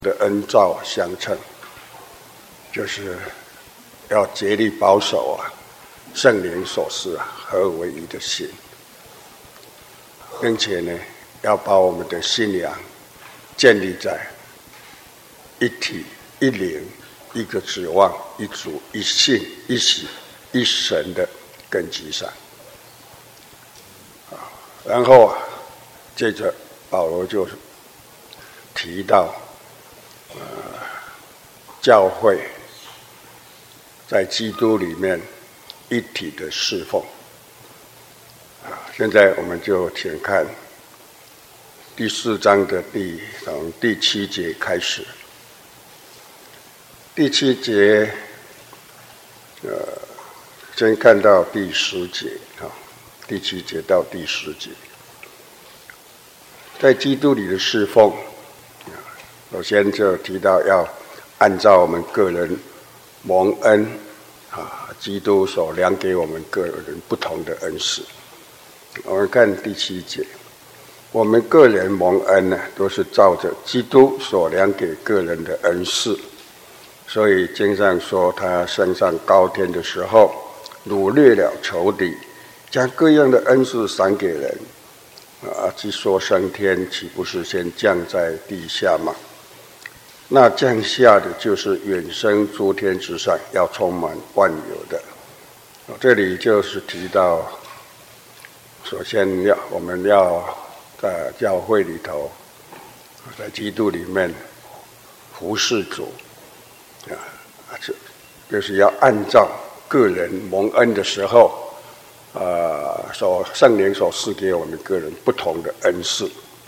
的恩照相称，就是要竭力保守圣灵所示合而为一的心，并且呢，要把我们的信仰建立在一体、一灵、一个指望、一主、一信、一喜、一神的根基上。然后接着保罗就提到教会在基督里面一体的侍奉。现在我们就请看第4章的从第7节开始。第7节先看到第10节第7节到第10节，在基督里的侍奉，首先就提到要按照我们个人蒙恩基督所量给我们个人不同的恩赐。我们看第7节，我们个人蒙恩呢，都是照着基督所量给个人的恩赐。所以经上说，他升上高天的时候，掳掠了仇敌，将各样的恩赐赏给人。既说升天，岂不是先降在地下吗？那降下的就是远升诸天之上，要充满万有的。这里就是提到，首先我们要在教会里头，在基督里面服侍主，就是要按照个人蒙恩的时候，圣灵所赐给我们个人不同的恩赐。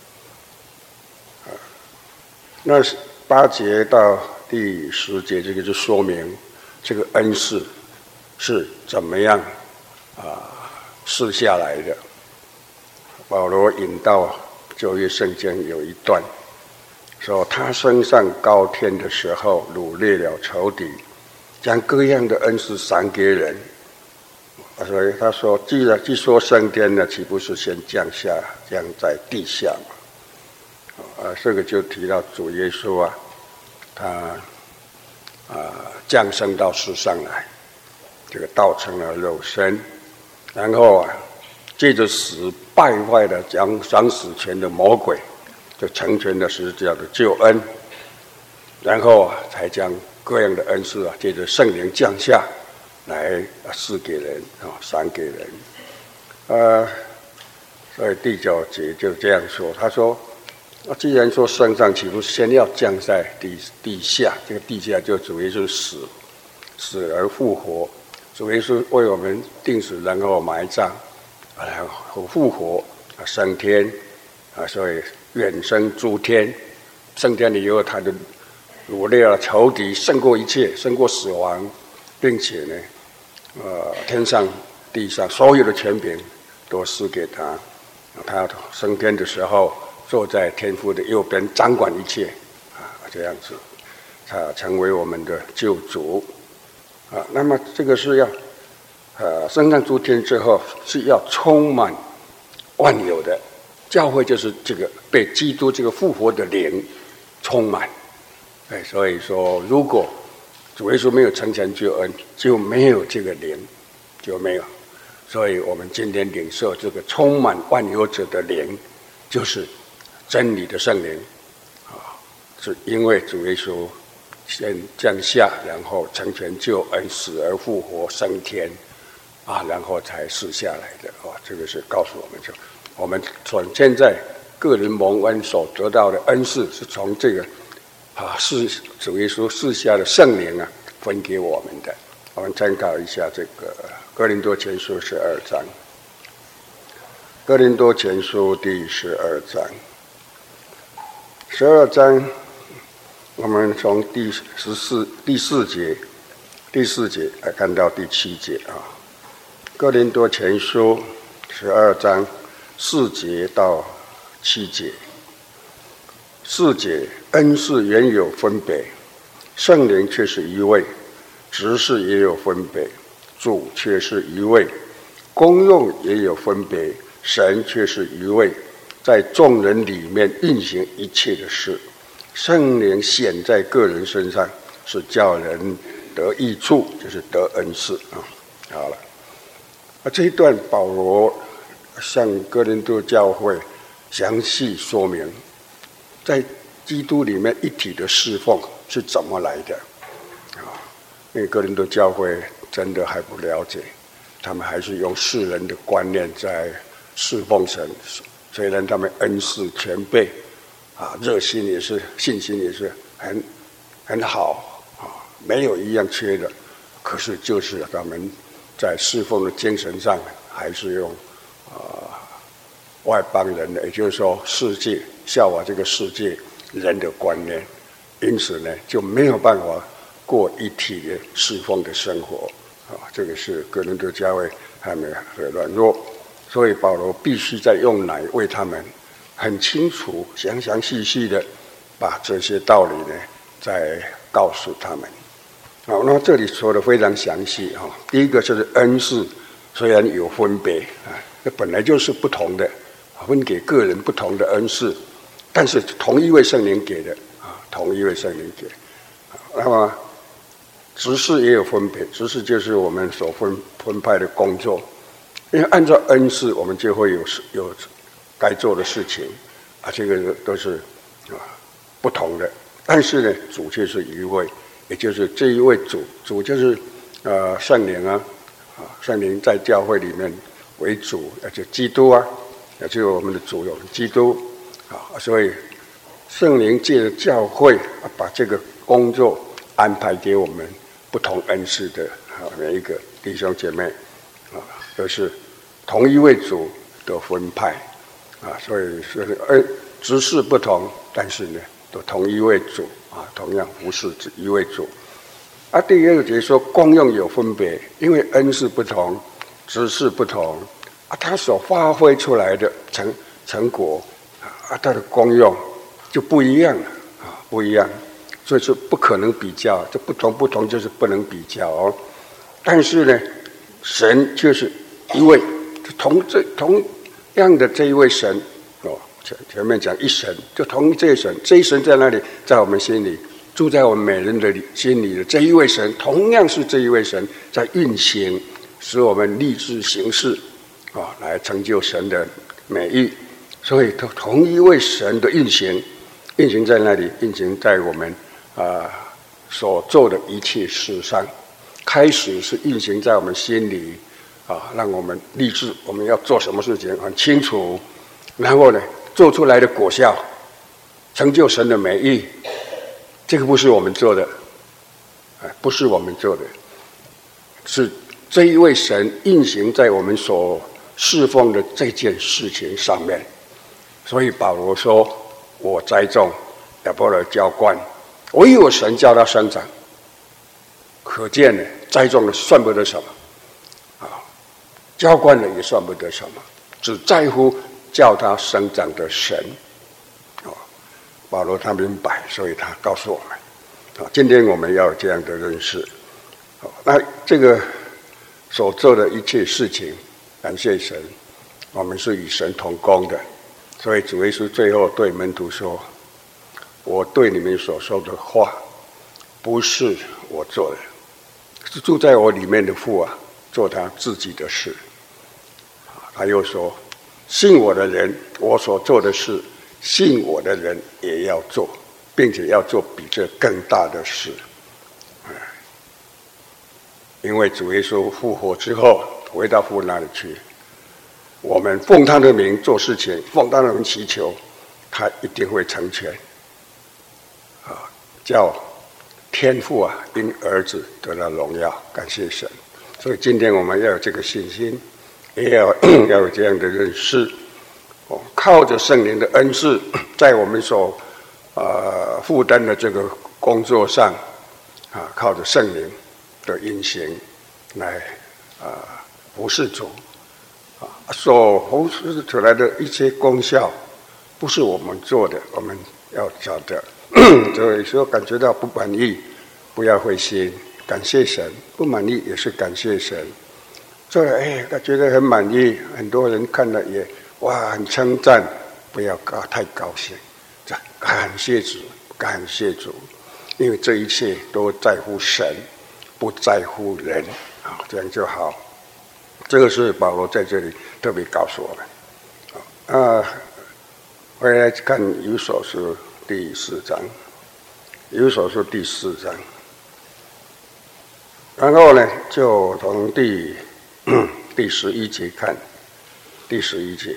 那8节到第10节，这个就说明这个恩赐是怎么样赐下来的。保罗引到旧约圣经有一段说，他升上高天的时候，掳掠了仇敌，将各样的恩赐赏给人。所以他说，既说升天呢，岂不是先降在地下嘛？这个就提到主耶稣他降生到世上来，这个道成了肉身，然后借着死败坏了掌死权的魔鬼，就成全了十字架的救恩，然后才将各样的恩赐借着圣灵降下来赐给人赏给人。所以第9节就这样说，他说，既然说升上，岂不先要降在地下？这个地下就主耶稣死而复活，主耶稣为我们定死，然后埋葬，然后复活，升天，所以远升诸天。升天了以后，他就掳掠了仇敌，胜过一切，胜过死亡，并且呢，天上地上所有的权柄都赐给他。他升天的时候，坐在天父的右边，掌管一切，这样子，他成为我们的救主。那么这个是要升上诸天之后，是要充满万有的。教会就是这个被基督这个复活的灵充满。所以说，如果主耶稣没有成全救恩，就没有这个灵，就没有。所以我们今天领受这个充满万有者的灵，就是真理的圣灵，是因为主耶稣先降下，然后成全救恩，死而复活，升天，然后才赐下来的。这个是告诉我们，我们从现在个人蒙恩所得到的恩赐，是从这个是主耶稣赐下的圣灵分给我们的。我们参考一下这个哥林多前书12章。哥林多前书第12章，12章，我们从第4节来看到第7节哥林多前书12章4节到7节。4节，恩赐原有分别，圣灵却是一位；执事也有分别，主却是一位；功用也有分别，神却是一位，在众人里面运行一切的事。 圣灵显在个人身上，是叫人得益处，就是得恩赐啊。好了，这一段保罗向哥林多教会详细说明，在基督里面一体的侍奉是怎么来的啊？因为哥林多教会真的还不了解，他们还是用世人的观念在侍奉神。虽然他们恩赐全备啊，热心也是，信心也是很好啊，没有一样缺的，可是就是他们在侍奉的精神上还是用外邦人的，也就是说世界效法这个世界人的观念，因此呢就没有办法过一体的侍奉的生活啊。这个是哥林多教会还没很软弱，所以保罗必须在用奶为他们很清楚、详详细细的把这些道理呢再告诉他们。好，那这里说的非常详细哈。第一个就是恩赐，虽然有分别啊，这本来就是不同的，分给个人不同的恩赐，但是同一位圣灵给的啊，同一位圣灵给。那么执事也有分别，执事就是我们所分派的工作，因为按照恩赐，我们就会有该做的事情啊，这个都是不同的。但是呢，主却是一位，也就是这一位主就是圣灵啊，圣灵在教会里面为主，而且基督啊，也就是我们的主有基督啊，所以圣灵借着教会把这个工作安排给我们不同恩赐的每一个弟兄姐妹啊，都是同一位主的分派啊，所以是职事不同，但是呢，都同一位主啊，同样服侍一位主。啊，第二个节说功用有分别，因为恩赐不同，职事不同啊，他所发挥出来的成果啊，它的功用就不一样了啊，不一样，所以说不可能比较，这不同就是不能比较哦。但是呢，神就是一位，同样的这一位神哦，前面讲一神，就同这一神，这一神在那里，在我们心里，住在我们每人的心里的这一位神，同样是这一位神在运行，使我们立志行事啊，来成就神的美意。所以同一位神的运行在那里，运行在我们所做的一切事上。开始是运行在我们心里啊，让我们立志我们要做什么事情很清楚，然后呢，做出来的果效成就神的美意，这个不是我们做的，不是我们做的，是这一位神运行在我们所侍奉的这件事情上面。所以保罗说：“我栽种，亚波罗浇灌，唯有神叫它生长。”可见呢，栽种了算不得什么啊，浇灌了也算不得什么，只在乎叫它生长的神。保罗他明白，所以他告诉我们，今天我们要有这样的认识。那这个所做的一切事情，感谢神，我们是与神同工的。所以主耶稣最后对门徒说：“我对你们所说的话，不是我做的。”是住在我里面的父啊，做他自己的事。他又说：“信我的人，我所做的事，信我的人也要做，并且要做比这更大的事。”因为主耶稣复活之后回到父那里去，我们奉他的名做事情，奉他的名祈求，他一定会成全。叫天父啊，因儿子得到荣耀，感谢神。所以今天我们要有这个信心，也要有这样的认识。靠着圣灵的恩赐，在我们所负担的这个工作上啊，靠着圣灵的运行来服侍主啊，所服侍出来的一些功效，不是我们做的，我们要晓得。所以说感觉到不满意，不要灰心，感谢神；不满意也是感谢神。做了觉得很满意，很多人看了也很称赞，不要太高兴，感谢主， 感谢主，因为这一切都在乎神，不在乎人啊，这样就好。这个是保罗在这里特别告诉我们。回来看以弗所书第4章，以弗所书第4章，然后呢，就从第11节看，第11节。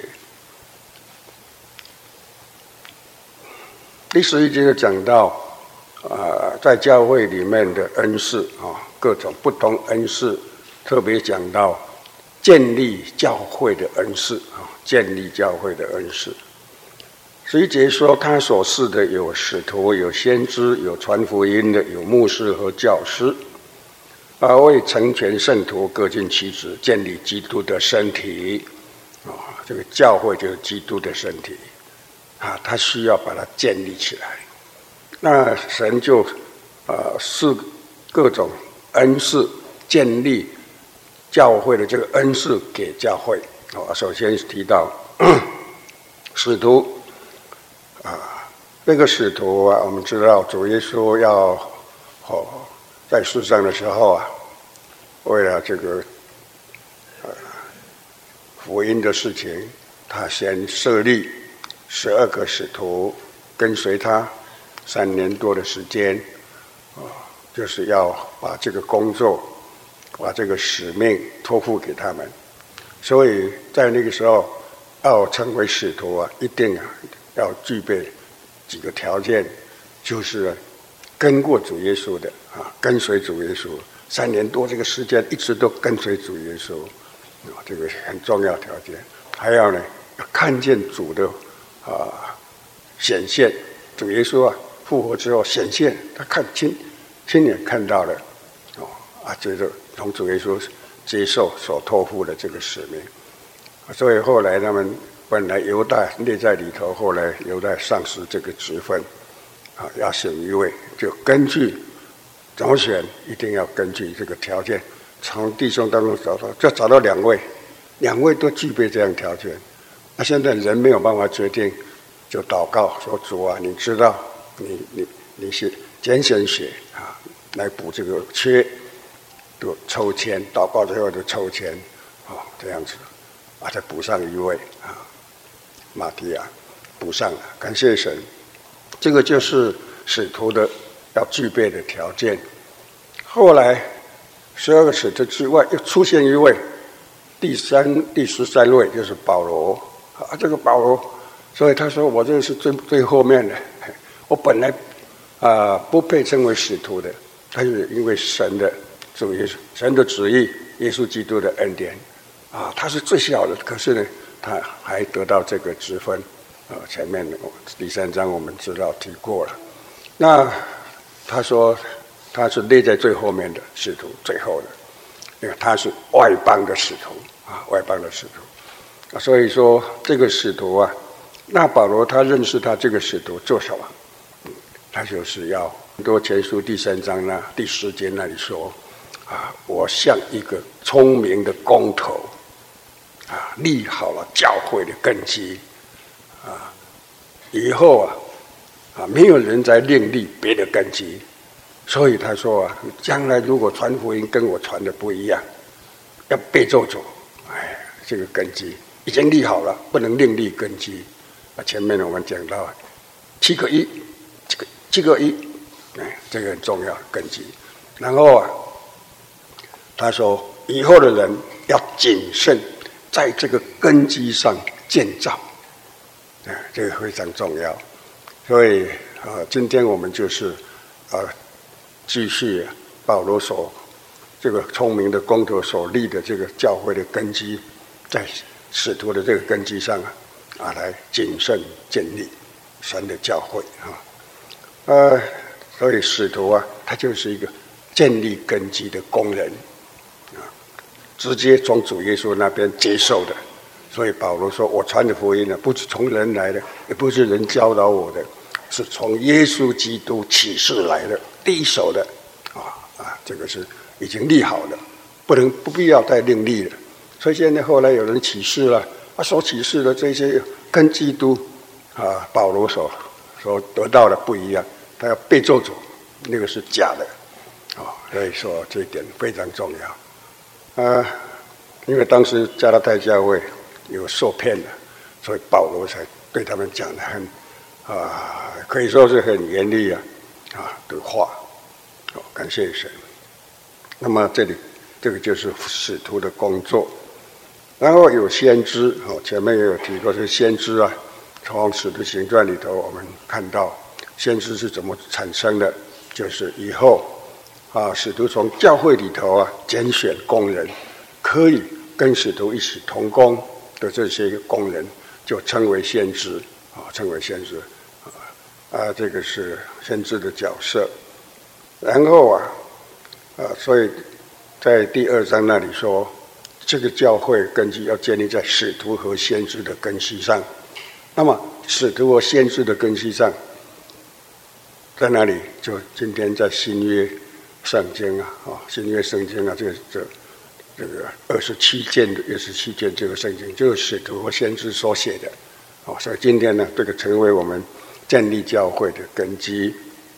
第11节就讲到，在教会里面的恩赐啊，各种不同恩赐，特别讲到建立教会的恩赐啊，建立教会的恩赐。11节说，他所赐的有使徒，有先知，有传福音的，有牧师和教师，为成全圣徒，各尽其职，建立基督的身体啊。这个教会就是基督的身体。他需要把它建立起来，那神就赐各种恩赐，建立教会的这个恩赐给教会。首先提到使徒这个使徒我们知道主耶稣要在世上的时候为了这个福音的事情，他先设立12个使徒跟随他3年多的时间，就是要把这个工作、把这个使命托付给他们。所以在那个时候，要成为使徒一定要具备几个条件，就是跟过主耶稣的跟随主耶稣3年多这个时间，一直都跟随主耶稣，这个很重要条件。还要呢，看见主的显现，主耶稣复活之后显现，他亲眼看到了，这就从主耶稣接受所托付的这个使命。所以后来他们本来犹大列在里头，后来犹大丧失这个职分，要选一位，就根据怎么选，一定要根据这个条件，从弟兄当中找到2位都具备这样条件。那现在人没有办法决定，就祷告说：主啊，你知道，你是拣选血来补这个缺，就抽签，祷告之后就抽签，这样子，再补上一位马提亚，补上了，感谢神。这个就是使徒的要具备的条件。后来12个使徒之外，又出现一位，第13位就是保罗。这个保罗，所以他说我这个是最后面的，我本来不配称为使徒的，但是因为神的旨意，耶稣基督的恩典他是最小的，可是呢，他还得到这个职分。前面第3章我们知道提过了。那他说他是列在最后面的使徒，最后的，因为他是外邦的使徒外邦的使徒。所以说这个使徒那保罗他认识他这个使徒做什么？他就是要多前书第3章第10节那里说我像一个聪明的工头立好了教会的根基以后没有人再另立别的根基。所以他说将来如果传福音跟我传的不一样，要被咒诅。这个根基已经立好了，不能另立根基。前面我们讲到7个1，7个1，这个很重要根基。然后他说以后的人要谨慎，在这个根基上建造，这个非常重要。所以今天我们就是继续保罗所这个聪明的工头所立的这个教会的根基，在使徒的这个根基上来谨慎建立神的教会所以使徒他就是一个建立根基的工人直接从主耶稣那边接受的。所以保罗说我传的福音不是从人来的，也不是人教导我的，是从耶稣基督启示来的，第一手的这个是已经立好的，不必要再另立了。所以现在后来有人启示了，所启示的这些跟基督保罗所得到的不一样， 他要被咒诅，那个是假的，所以说这一点非常重要。因为当时加拉太教会有受骗了，所以保罗才对他们讲的很可以说是很严厉的话。感谢神。那么这个就是使徒的工作。然后有先知，前面也有提过，这先知啊，从使徒行传里头我们看到先知是怎么产生的，就是以后使徒从教会里头拣选工人，可以跟使徒一起同工的这些工人，就称为先知，称为先知，这个是先知的角色。然后所以在第2章那里说，这个教会根基要建立在使徒和先知的根基上。那么使徒和先知的根基上，在哪里？就今天在新约圣经新约圣经这个27件这个圣经，就是使徒和先知所写的。所以今天呢，这个成为我们建立教会的根基。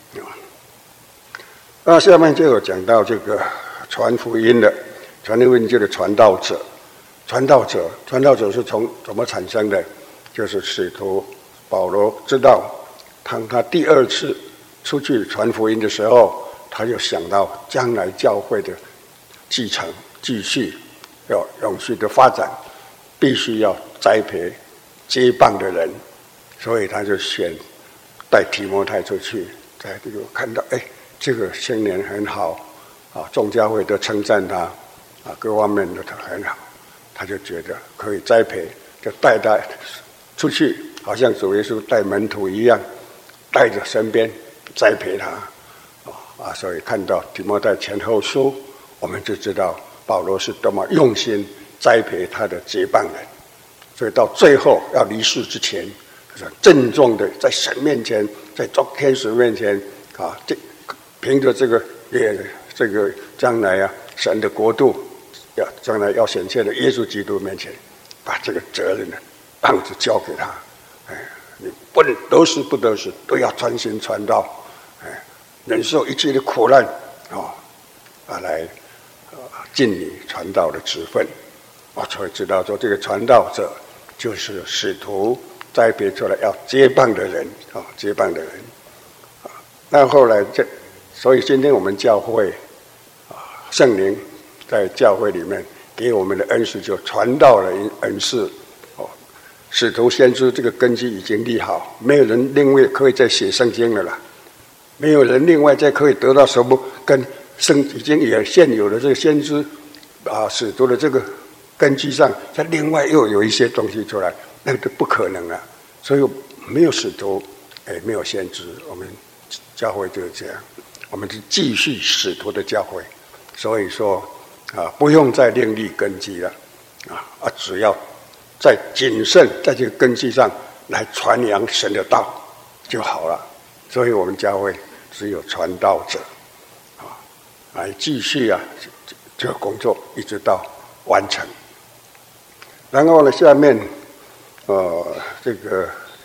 那下面就有讲到这个传福音的，传福音就是传道者。传道者是从怎么产生的？就是使徒保罗知道，当他第2次出去传福音的时候，他就想到将来教会的继承、继续要永续的发展，必须要栽培接棒的人，所以他就选带提摩太出去，在这个看到这个青年很好众教会都称赞他各方面都很好，他就觉得可以栽培，就带他出去，好像主耶稣带门徒一样，带着身边栽培他所以看到提摩太前后书，我们就知道保罗是多么用心栽培他的接棒人。所以到最后要离世之前，郑重的在神面前，在众天使面前凭着这个将来神的国度将来要显现的耶稣基督面前，把这个责任棒子交给他。你不论得时不得时，都要专心传道，忍受一切的苦难来尽你传道的职分。我才会知道说，这个传道者就是使徒栽培出来要接棒的人接棒的人那后来所以今天我们教会圣灵在教会里面给我们的恩赐，就传道的恩赐使徒先知这个根基已经立好，没有人另外可以再写圣经了啦，没有人另外再可以得到什么跟已经也现有的这个先知使徒的这个根基上，再另外又有一些东西出来，那个都不可能了。所以没有使徒没有先知，我们教会就是这样，我们是继续使徒的教会。所以说不用再另立根基了只要在谨慎在这个根基上来传扬神的道就好了。所以我们教会只有传道者来继续这个工作一直到完成。然后呢，下面这个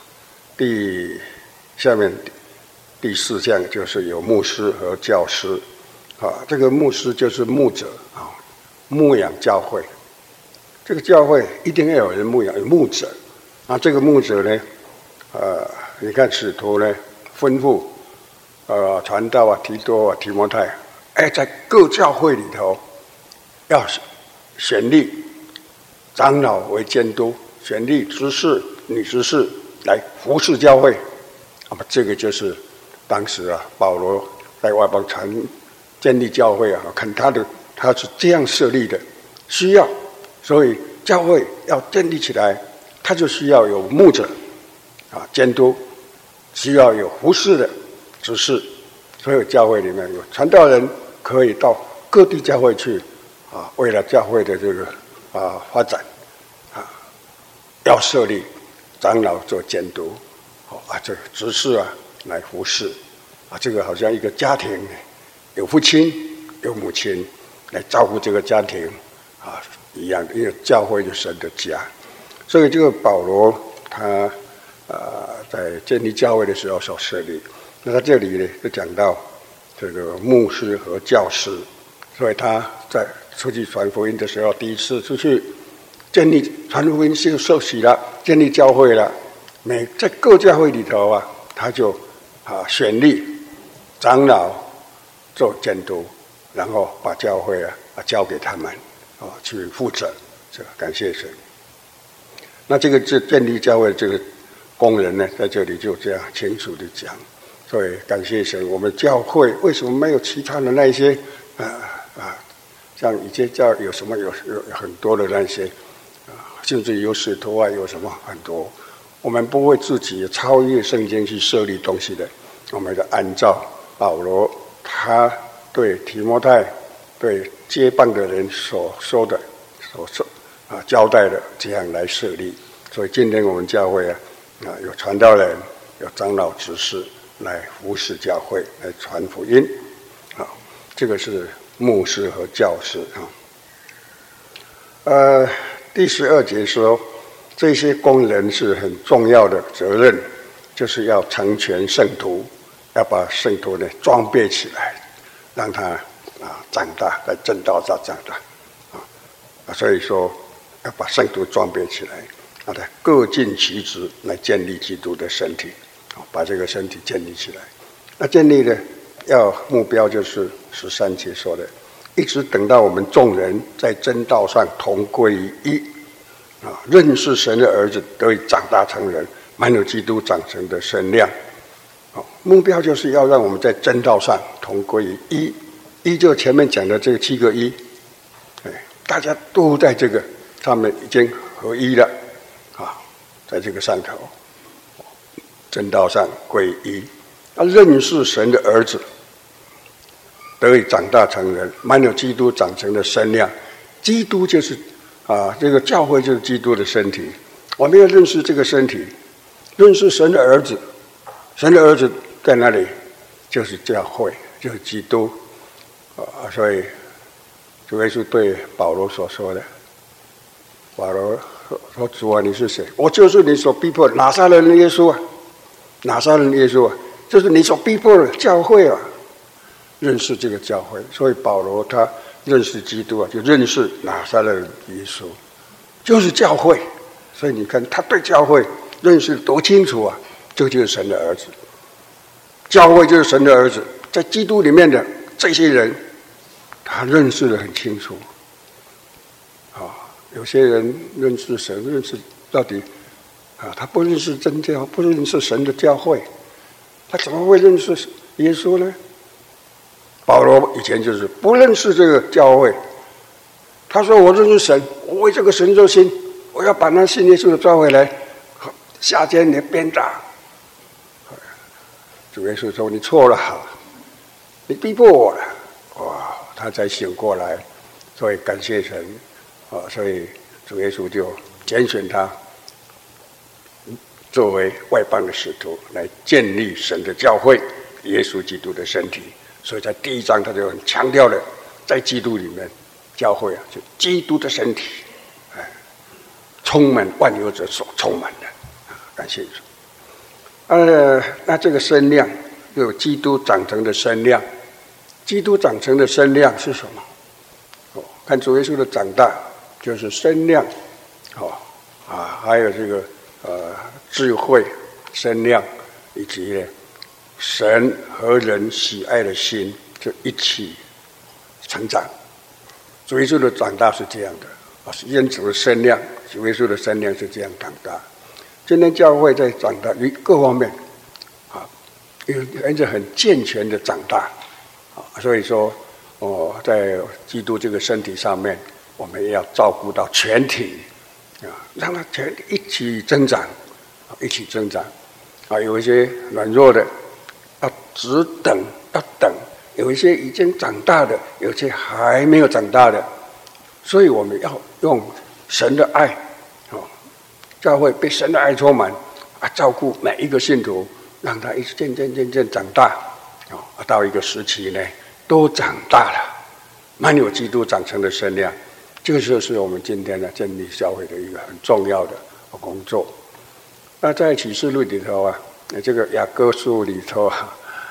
下面第4项就是有牧师和教师这个牧师就是牧者牧养教会。这个教会一定要有人牧养，有牧者这个牧者呢你看使徒呢吩咐传道提多提摩太在各教会里头要选立长老为监督，选立执事女执事来服侍教会。那么这个就是当时保罗在外邦建立教会看他是这样设立的需要，所以教会要建立起来，他就需要有牧者监督，需要有服侍的执事。所以教会里面有传道人可以到各地教会去为了教会的这个发展要设立长老做监督这个执事来服侍这个好像一个家庭有父亲有母亲来照顾这个家庭一样，因为教会是神的家。所以这个保罗他在建立教会的时候所设立， 那在这里呢，就讲到这个牧师和教师，所以他在出去传福音的时候，第一次出去建立传福音就受洗了，建立教会了。在各教会里头啊，他就选立长老做监督，然后把教会交给他们去负责。这个感谢神。那这个建立教会这个工人呢，在这里就这样清楚的讲。所以感谢神，我们教会为什么没有其他的那些像以前教有什么有很多的那些甚至有使徒有什么很多，我们不会自己超越圣经去设立东西的，我们就按照保罗他对提摩太对接棒的人所说的交代的这样来设立。所以今天我们教会有传道人，有长老执事来服侍教会，来传福音。这个是牧师和教师第12节说，这些工人是很重要的责任，就是要成全圣徒，要把圣徒呢装备起来，让他长大，在正道上长大所以说要把圣徒装备起来，让他各尽其职来建立基督的身体，把这个身体建立起来。那建立的目标就是13节说的，一直等到我们众人在真道上同归于一认识神的儿子，得以长大成人，满有基督长成的身量。目标就是要让我们在真道上同归于一。一就前面讲的这个7个一，大家都在这个上面已经合一了在这个上头真道上归一。认识神的儿子，得以长大成人，满有基督长成的身量。基督就是这个教会就是基督的身体。我们要认识这个身体，认识神的儿子。神的儿子在哪里？就是教会，就是基督所以主耶稣对保罗所说的，保罗说：“主啊，你是谁？我就是你所逼迫的拿撒勒人耶稣拿撒勒人耶稣就是你所逼迫的教会认识这个教会。所以保罗他认识基督就认识拿撒勒人耶稣，就是教会。所以你看他对教会认识多清楚这就是神的儿子。教会就是神的儿子，在基督里面的这些人，他认识得很清楚有些人认识神，认识到底他不认识真教，不认识神的教会，他怎么会认识耶稣呢？保罗以前就是不认识这个教会，他说我认识神，我为这个神热心，我要把那信耶稣的抓回来，下监你鞭打。主耶稣说你错了，你逼迫我了。他才醒过来，所以感谢神所以主耶稣就拣选他作为外邦的使徒，来建立神的教会，耶稣基督的身体。所以在第1章他就很强调了，在基督里面教会就基督的身体充满万有者所充满的感谢主。那这个身量有基督长成的身量。基督长成的身量是什么？看主耶稣的长大就是身量还有这个智慧身量，以及神和人喜爱的心就一起成长。主耶稣的长大是这样的因主的身量，主耶稣的身量是这样长大。今天教会在长大于各方面有很健全的长大所以说在基督这个身体上面，我们也要照顾到全体让它全一起增长，一起增长有一些软弱的要只等，要等；有一些已经长大的，有一些还没有长大的。所以我们要用神的爱教会被神的爱充满照顾每一个信徒，让他一直渐渐长大到一个时期呢，都长大了，满有基督长成的身量。这个就是我们今天的建立教会的一个很重要的工作。那在启示录里头这个雅各书里头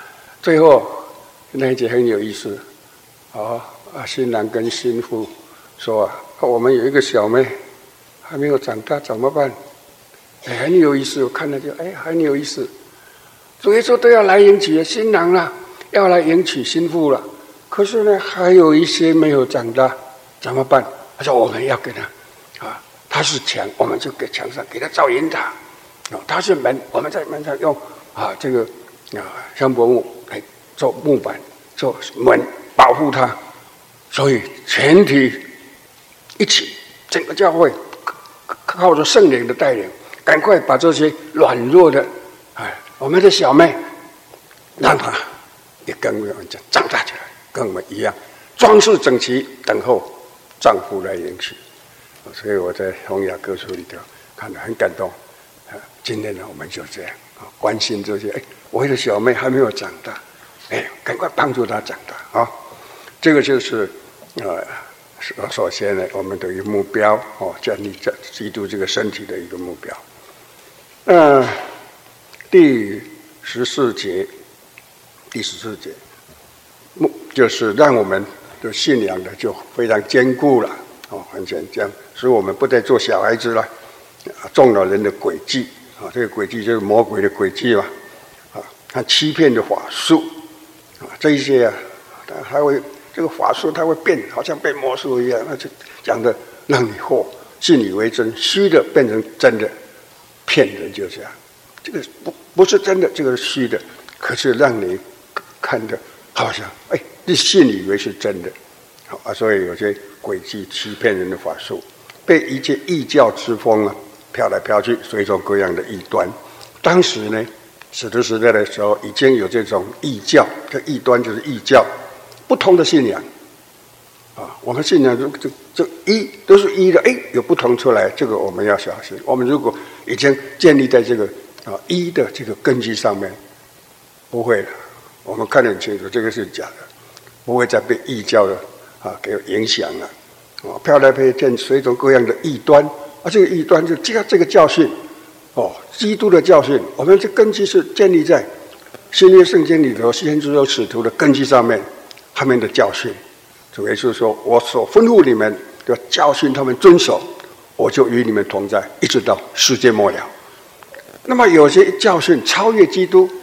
最后那一节很有意思，新郎跟新妇说我们有一个小妹还没有长大怎么办？很有意思，我看了就很有意思。主耶稣都要来迎娶新郎了，要来迎娶新妇了，可是呢，还有一些没有长大，怎么办？他说我们要给他他是墙，我们就给墙上给他造银塔，他是门，我们在门上用这个香柏木来做木板做门保护他。所以全体一起，整个教会靠着圣灵的带领，赶快把这些软弱的我们的小妹，让她也跟我们长大起来，跟我们一样装饰整齐，等候丈夫来迎娶。所以我在洪雅歌书里头看得很感动。今天呢，我们就这样关心这些。我的小妹还没有长大，赶快帮助她长大啊！这个就是首先呢，我们的一个目标建立在基督这个身体的一个目标。第14节，就是让我们的信仰的就非常坚固了，很简单，使我们不再做小孩子了，中了人的诡计这个诡计就是魔鬼的诡计嘛，他欺骗的法术这一些还会这个法术它会变，好像变魔术一样，那就讲的让你信以为真，虚的变成真的，骗人就这样。这个不是真的，这个是虚的，可是让你看的好像你信以为是真的，所以有些诡计欺骗人的法术，被一切异教之风飘来飘去，随从各样的异端。当时呢，使徒时代的时候，已经有这种异教，这异端就是异教，不同的信仰我们信仰这都是一的，有不同出来，这个我们要小心。我们如果已经建立在这个一的这个根基上面，不会了，我们看得很清楚，这个是假的，不会再被异教的给影响了。飘来飘去，随从各样的异端这个异端就这个教训基督的教训，我们这根基是建立在新约圣经里头先知和使徒的根基上面，他们的教训。主耶稣说：“我所吩咐你们的教训，他们遵守，我就与你们同在，一直到世界末了。”那么有些教训超越基督，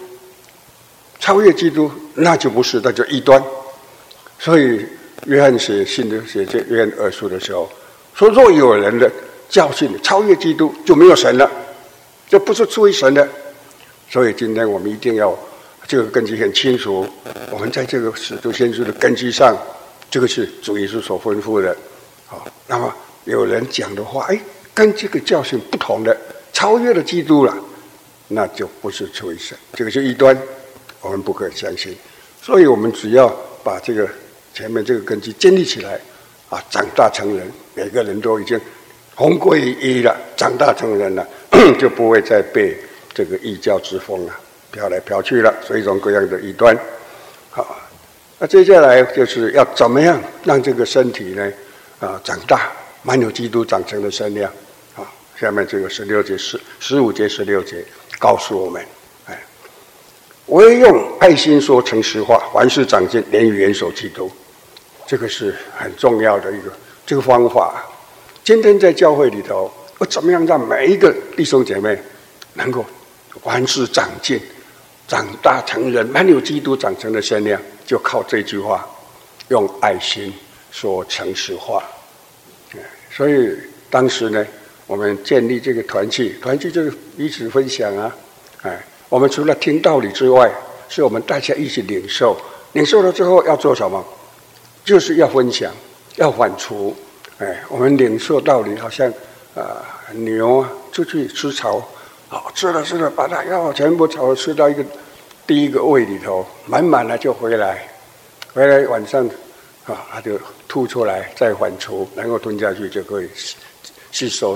那就不是，那就异端。所以约翰写这约翰2书的时候说：“若有人的教训超越基督，就没有神了，这不是出于神的。”所以今天我们一定要这个根基很清楚，我们在这个使徒先知的根基上，这个是主耶稣所吩咐的。那么有人讲的话，跟这个教训不同的，超越了基督了，那就不是出于神，这个是异端，我们不可以相信。所以我们只要把这个前面这个根基建立起来长大成人，每个人都已经同归于一了，长大成人了，就不会再被这个异教之风飘来飘去了，随从各样的异端。那接下来就是要怎么样让这个身体呢长大，满有基督长成的身量。下面这个15节16节告诉我们，唯用爱心说诚实话，凡事长进，连于元首基督。这个是很重要的一个这个方法。今天在教会里头，我怎么样让每一个弟兄姐妹能够凡事长进，长大成人，满有基督长成的身量，就靠这句话，用爱心说诚实话。所以当时呢，我们建立这个团契就是彼此分享我们除了听道理之外，是我们大家一起领受了之后要做什么？就是要分享，要反刍。我们领受道理，好像牛出去吃草，吃了，把它要全部草吃到第一个胃里头，满满了就回来晚上它就吐出来，再反刍，然后吞下去就可以吸收。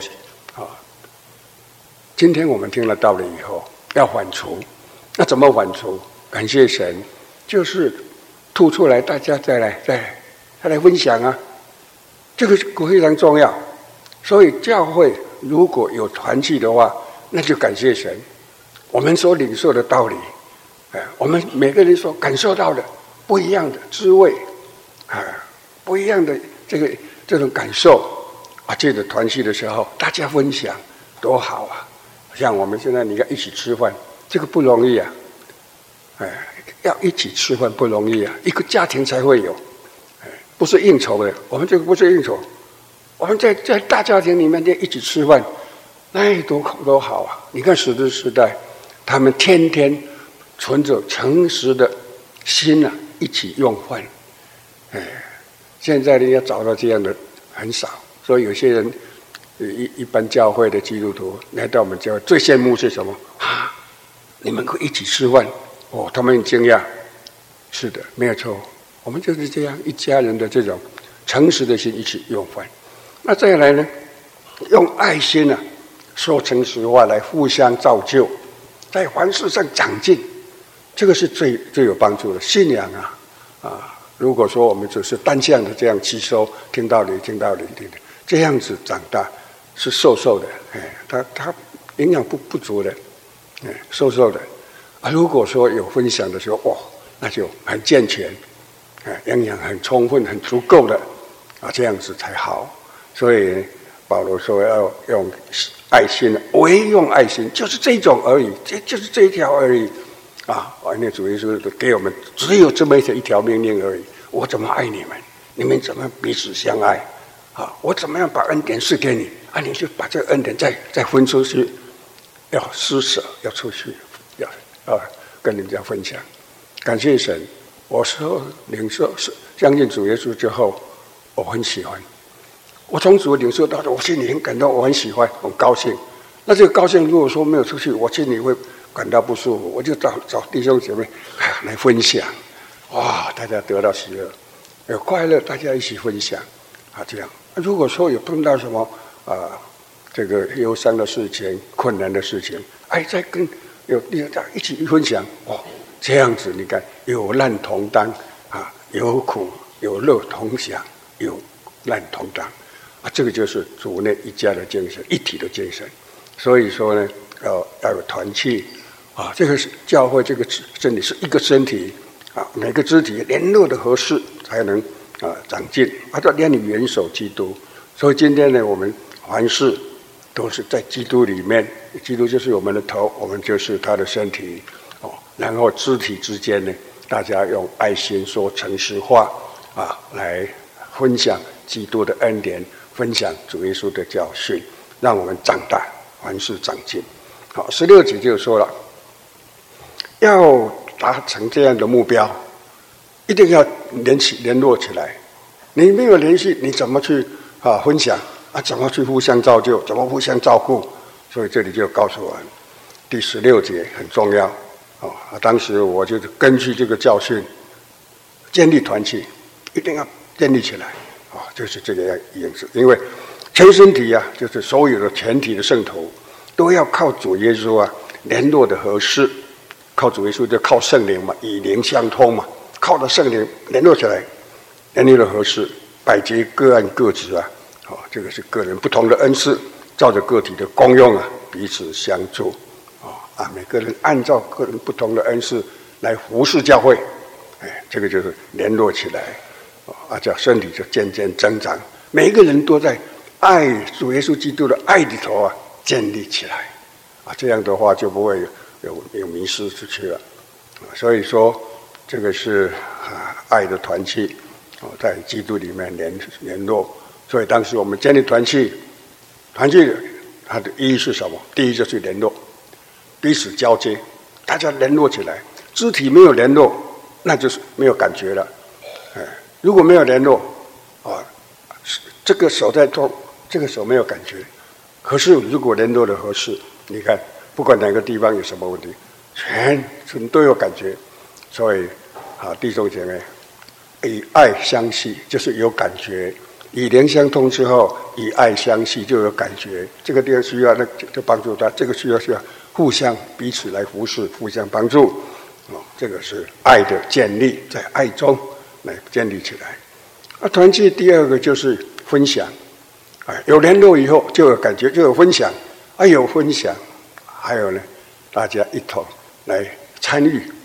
今天我们听了道理以后，要反刍，那怎么反刍？感谢神，就是吐出来，大家再来分享这个非常重要。所以教会如果有团契的话，那就感谢神，我们所领受的道理我们每个人所感受到的不一样的滋味，不一样的这种感受啊。这个团聚的时候，大家分享多好啊！像我们现在你看一起吃饭，这个不容易啊，要一起吃饭不容易啊，一个家庭才会有，不是应酬的。我们这个不是应酬，我们在大家庭里面一起吃饭，那多好啊！你看史诗时代，他们天天存着诚实的心啊，一起用饭。现在呢要找到这样的很少，所以有些人一般教会的基督徒来到我们教会，最羡慕是什么啊？你们可以一起吃饭哦，他们很惊讶。是的，没有错，我们就是这样一家人的这种诚实的心一起用饭。那再来呢，用爱心啊，说诚实话来互相造就，在凡事上长进，这个是最有帮助的。信仰如果说我们只是单向的这样吸收，听道理，这样子长大是瘦的，他营养不足的，瘦的。如果说有分享的时候，那就很健全，营养很充分、很足够的这样子才好。所以保罗说要用爱心，唯用爱心，就是这种而已，就是这一条而已。那主耶稣给我们只有这么一条命令而已。我怎么爱你们？你们怎么彼此相爱？我怎么样把恩典赐给你？你就把这个恩典再分出去，要施舍，要出去，要跟人家分享。感谢神，我说领受相信主耶稣之后，我很喜欢。我从主领受到的，我心里很感动，我很喜欢，很高兴。那这个高兴，如果说没有出去，我心里会感到不舒服。我就找弟兄姐妹来分享，大家得到喜乐，有快乐，大家一起分享这样。如果说有碰到什么这个忧伤的事情、困难的事情，再跟有弟兄一起分享，这样子你看，有难同当有苦有乐同享，有难同当这个就是主内一家的精神，一体的精神。所以说呢，要有团契这个是教会，这个真理是一个身体每个肢体联络的合适，才能长进要连你元首基督。所以今天呢，我们凡事都是在基督里面，基督就是我们的头，我们就是他的身体然后肢体之间呢，大家用爱心说诚实话来分享基督的恩典，分享主耶稣的教训，让我们长大，凡事长进。16节就说了，要达成这样的目标，一定要联络起来。你没有联系，你怎么去分享怎么去互相造就，怎么互相照顾？所以这里就告诉我们，第16节很重要当时我就根据这个教训，建立团契，一定要建立起来就是这个样子。因为全身体就是所有的全体的圣徒，都要靠主耶稣联络的合适。靠主耶稣就靠圣灵嘛，以灵相通嘛，靠着圣灵联络起来，联络的合适，百节各按各职这个是个人不同的恩赐，照着个体的功用彼此相助每个人按照个人不同的恩赐来服侍教会，这个就是联络起来叫身体就渐渐增长，每一个人都在爱主耶稣基督的爱里头建立起来这样的话就不会有迷失出去了所以说这个是爱的团契在基督里面联络。所以当时我们建立团契它的意义是什么？第一就是联络，彼此交接，大家联络起来。肢体没有联络，那就是没有感觉了如果没有联络这个手在动，这个手没有感觉。可是如果联络的合适，你看不管哪个地方有什么问题，全都有感觉。所以弟兄姐妹，以爱相系，就是有感觉；以灵相通之后，以爱相系就有感觉。这个地方需要，那就帮助他；这个需要互相彼此来服侍，互相帮助这个是爱的建立，在爱中来建立起来团契第二个就是分享有联络以后就有感觉，就有分享有分享，还有呢，大家一同来参与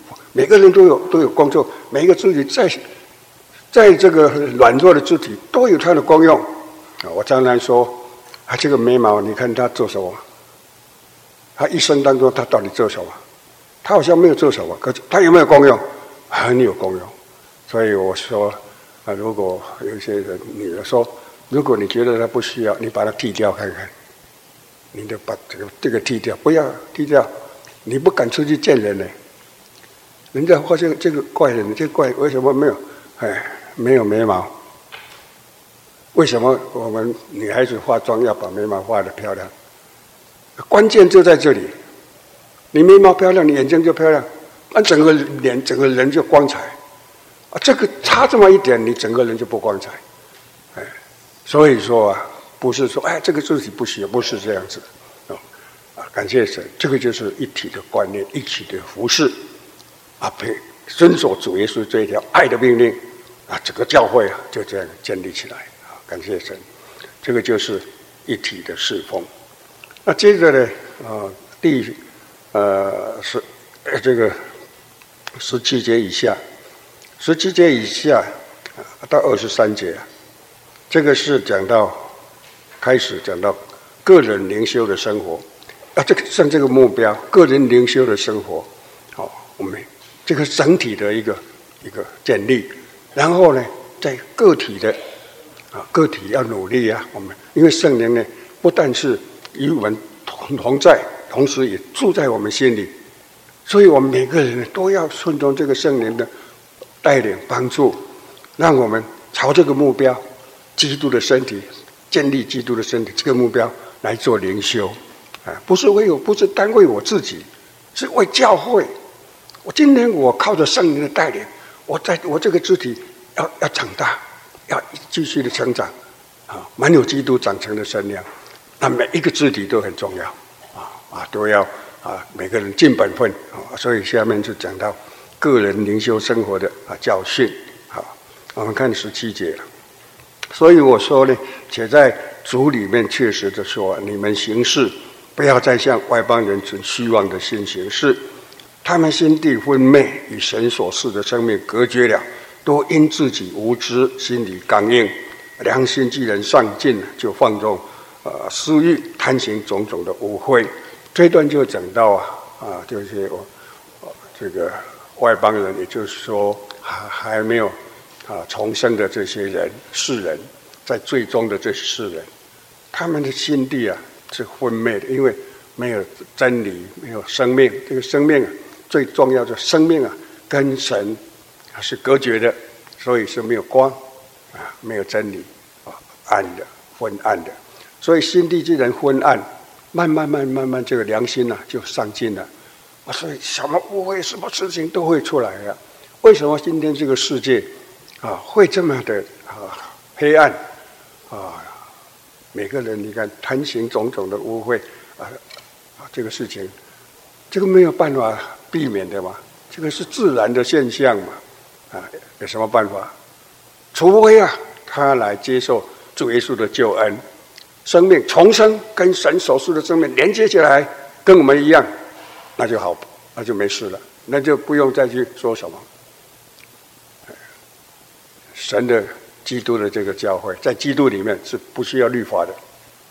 每个人都有工作，每一个肢体在这个软弱的肢体都有它的功用啊。我常常说啊，这个眉毛，你看它做什么？他一生当中，他到底做什么？他好像没有做什么，可是他有没有功用？很有功用。所以我说啊，如果有一些人，你说，如果你觉得他不需要，你把它剃掉看看。你就把这个剃掉，不要剃掉，你不敢出去见人呢。人家发现这个怪人，这个怪为什么没有？没有眉毛。为什么我们女孩子化妆要把眉毛画得漂亮？关键就在这里，你眉毛漂亮，你眼睛就漂亮，那整个脸、整个人就光彩。啊，这个差这么一点，你整个人就不光彩。所以说啊。不是说这个肢体不需要，不是这样子感谢神，这个就是一体的观念，一起的服事遵守主耶稣这一条爱的命令整个教会就这样建立起来感谢神，这个就是一体的侍奉。那接着呢这个17节以下，17节以下到23节这个是开始讲到个人灵修的生活这个像这个目标，个人灵修的生活我们这个整体的一个建立，然后呢在个体要努力我们因为圣灵呢不但是与我们同在，同时也住在我们心里，所以我们每个人都要顺从这个圣灵的带领帮助，让我们朝这个目标，基督的身体，建立基督的身体这个目标来做灵修不是单为我自己，是为教会。今天我靠着圣灵的带领，我这个肢体要长大，要继续的成长满有基督长成的身量。那每一个肢体都很重要都要每个人尽本分所以下面就讲到个人灵修生活的教训我们看17节了。所以我说呢，且在主里面确实的说，你们行事不要再像外邦人存虚妄的心行事，他们心地昏昧，与神所赐的生命隔绝了，都因自己无知，心里刚硬，良心既然丧尽，就放纵私欲，贪行种种的污秽。这一段就讲到就是这个外邦人，也就是说还没有重生的这些人，世人，在最终的这些世人，他们的心地是昏昧的，因为没有真理，没有生命。这个生命最重要的生命跟神是隔绝的，所以是没有光没有真理暗的，昏暗的。所以心地既然昏暗，慢慢这个良心就丧尽了所以什么误会，什么事情都会出来为什么今天这个世界会这么的黑暗每个人你看贪行种种的污秽这个事情，这个没有办法避免的嘛，这个是自然的现象嘛有什么办法？除非他来接受主耶稣的救恩，生命重生，跟神所赐的生命连接起来，跟我们一样，那就好，那就没事了，那就不用再去说什么。神的基督的这个教会，在基督里面是不需要律法的。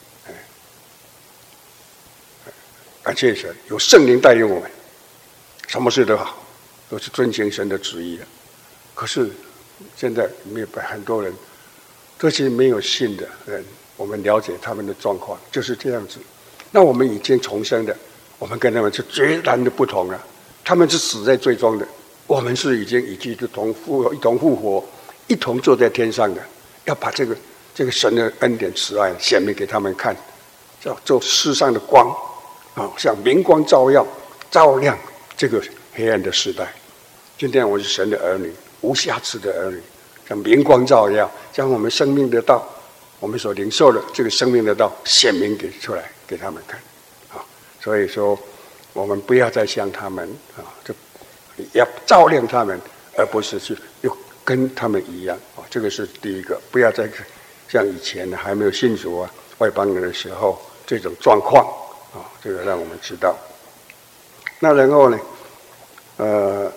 感谢神，有圣灵带领我们，什么事都好，都是遵行神的旨意的。可是现在没有很多人，这些没有信的人，我们了解他们的状况就是这样子。那我们已经重生的，我们跟他们是截然的不同了。他们是死在最终的，我们是已经与基督一同复活，一同坐在天上的。要把这个神的恩典慈爱显明给他们看，做世上的光像明光照亮这个黑暗的时代。今天我是神的儿女，无瑕疵的儿女，像明光照耀，将我们生命的道，我们所领受的这个生命的道显明出来给他们看所以说我们不要再像他们就要照亮他们，而不是去又跟他们一样这个是第一个，不要再像以前还没有信主外邦人的时候这种状况这个让我们知道。那然后呢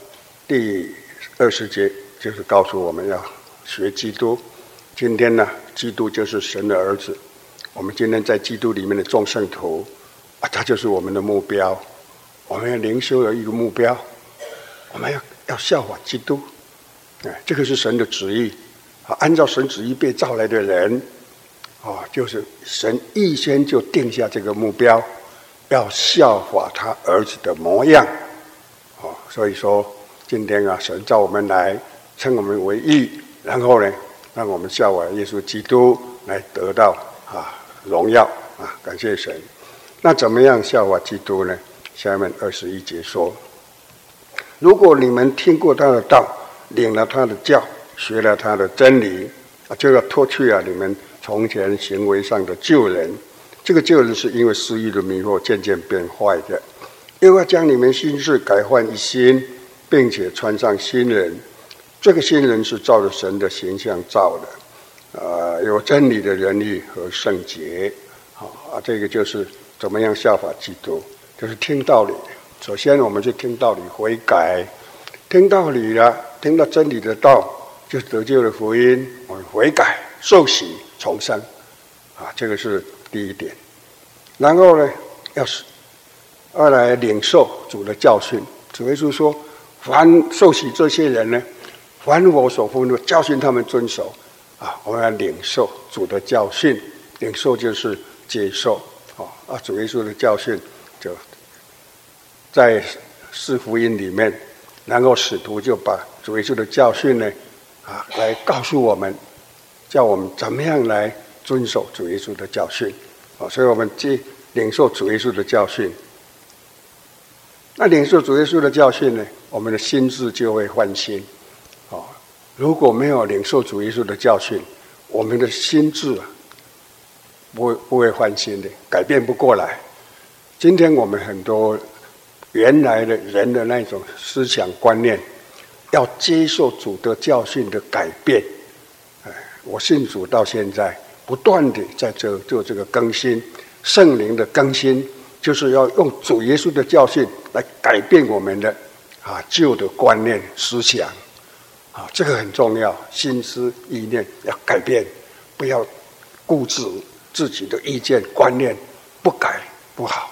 第20节就是告诉我们要学基督。今天呢，基督就是神的儿子。我们今天在基督里面的众圣徒他就是我们的目标。我们要灵修有一个目标，我们要效法基督。这个是神的旨意。按照神旨意被造来的人，就是神预先就定下这个目标，要效法他儿子的模样。所以说今天神召我们来，称我们为义，然后呢，让我们效法耶稣基督，来得到荣耀感谢神。那怎么样效法基督呢？下面21节说：如果你们听过他的道，领了他的教，学了他的真理，就要脱去你们从前行为上的旧人。这个旧人是因为私欲的迷惑渐渐变坏的，又要将你们心志改换一新，并且穿上新人。这个新人是照着神的形象造的，有真理的仁义和圣洁。这个就是怎么样效法基督，就是听道理。首先我们就听道理悔改，听道理了，听到真理的道，就得救的福音，我们悔改受洗重生这个是第一点。然后呢，要来领受主的教训。主耶稣说，凡受洗这些人呢，凡我所吩咐教训他们遵守我们要领受主的教训。领受就是接受主耶稣的教训就在四福音里面，然后使徒就把主耶稣的教训呢来告诉我们，叫我们怎么样来遵守主耶稣的教训所以我们领受主耶稣的教训。那领受主耶稣的教训呢，我们的心智就会换新如果没有领受主耶稣的教训，我们的心智不会换新的，改变不过来。今天我们很多原来的人的那种思想观念，要接受主的教训的改变。我信主到现在，不断的在做这个更新，圣灵的更新，就是要用主耶稣的教训来改变我们的旧的观念思想这个很重要。心思意念要改变，不要固执自己的意见观念，不改不好。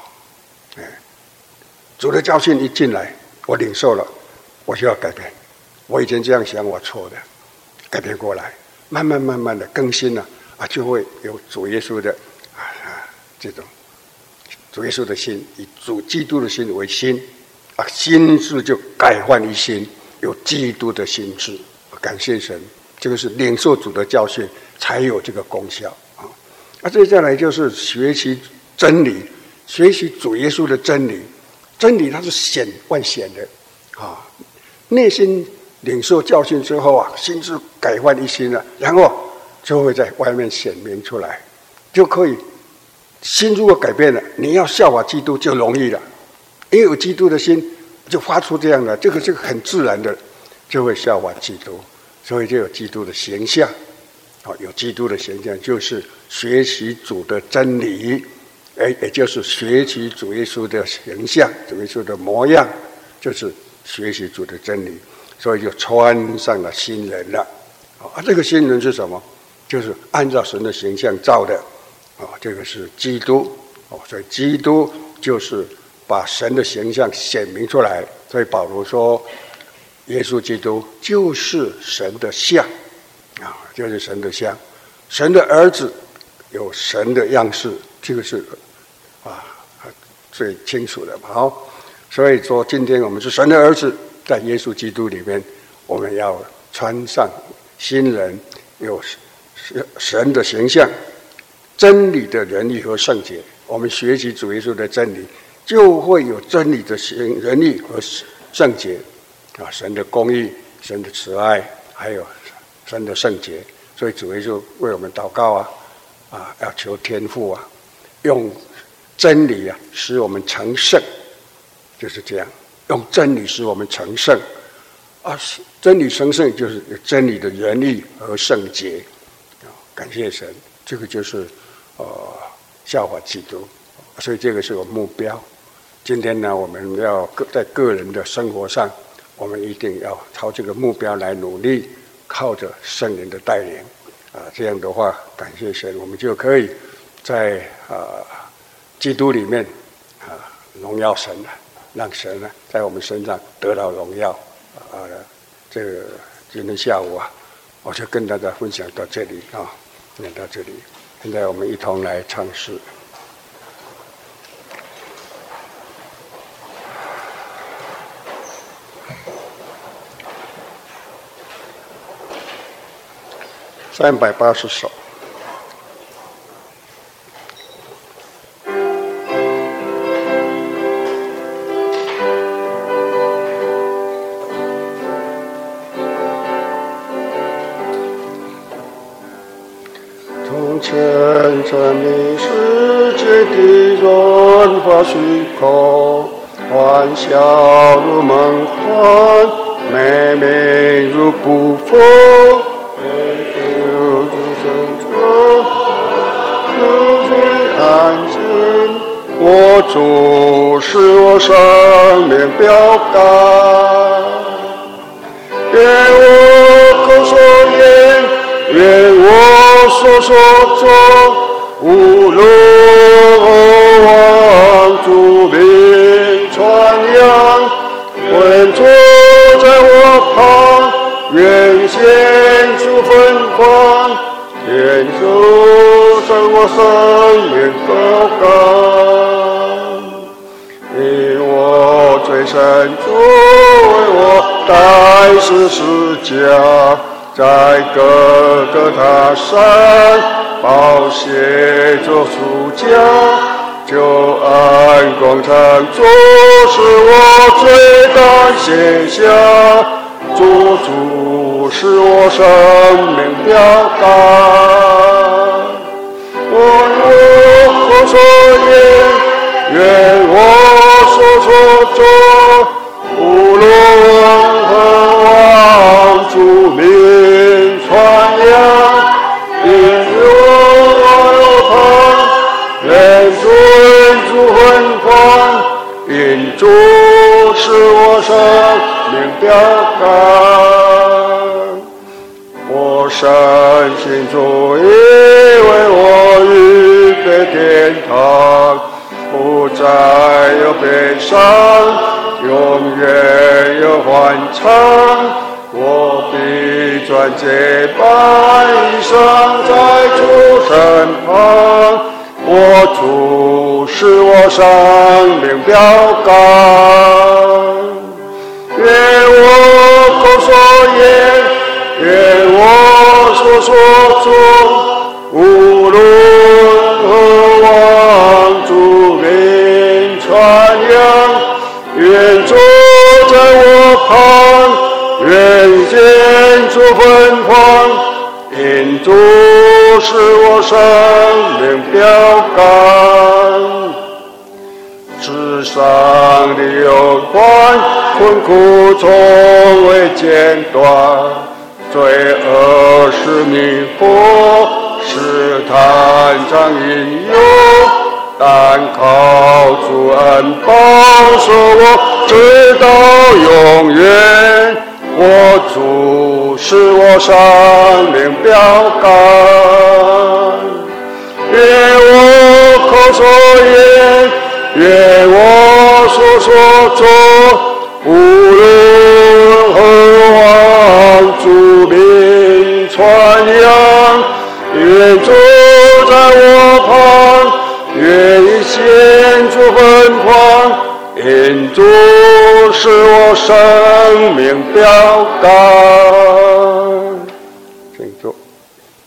主的教训一进来，我领受了，我就要改变。我以前这样想，我错的，改变过来，慢慢的更新了就会有主耶稣的这种主耶稣的心，以主基督的心为心心智就改换一新，有基督的心智。感谢神，这个是领受主的教训才有这个功效接下来就是学习真理，学习主耶稣的真理。真理它是外显的内心领受教训之后心智改换一新了，然后就会在外面显明出来，就可以。心如果改变了，你要效法基督就容易了，因为有基督的心就发出这样的，这个很自然的就会效法基督，所以就有基督的形象有基督的形象就是学习主的真理，也就是学习主耶稣的形象，主耶稣的模样，就是学习主的真理，所以就穿上了新人了这个新人是什么？就是按照神的形象造的这个是基督所以基督就是把神的形象显明出来。所以保罗说，耶稣基督就是神的像就是神的像，神的儿子有神的样式，这个是最清楚的好，所以说今天我们是神的儿子，在耶稣基督里面，我们要穿上新人，有神的形象，真理的仁义和圣洁。我们学习主耶稣的真理，就会有真理的仁义和圣洁神的公义，神的慈爱，还有神的圣洁。所以主耶稣为我们祷告要求天父用真理使我们成圣，就是这样，用真理使我们成圣真理成圣就是有真理的仁义和圣洁感谢神，这个就是效法基督，所以这个是我目标。今天呢，我们要在个人的生活上， 我们一定要朝这个目标来努力，靠着圣灵的带领这样的话，感谢神，我们就可以在基督里面荣耀神了，让神呢在我们身上得到荣耀这个今天下午我就跟大家分享到这里念到这里。现在我们一同来唱诗。380首。从前在你世界的润滑虚空，欢笑如梦幻，美美如不风。我主是我生命标杆，愿我口所言，愿我所作，无论往主名传扬，愿坐在我旁，愿献出芬芳，愿主成我生命标杆。因我最深主为我代世施家，在各个他山宝血做出家，救恩广场主是我最大写下，主是我生命标杆。我所言，愿我所作，无论往主名传扬，因我旁，愿尊主芬芳，因主是我生命标杆。我深信主已为我预备天堂，不再有悲伤，永远有欢唱。我必转洁白衣裳在主身旁，我主是我生命标杆。愿我口所言，愿我所作，无论往主名传扬，愿坐在我旁，愿献出芬芳，因主是我生命标杆。世上的忧患困苦从未间断，罪恶是迷惑，试探常引诱，但靠主恩保守我直到永远。我主是我生命标杆。愿我口所言，愿我所作，无论何往主名传扬，愿坐在我旁，愿献出芬芳，因主是我生命标杆。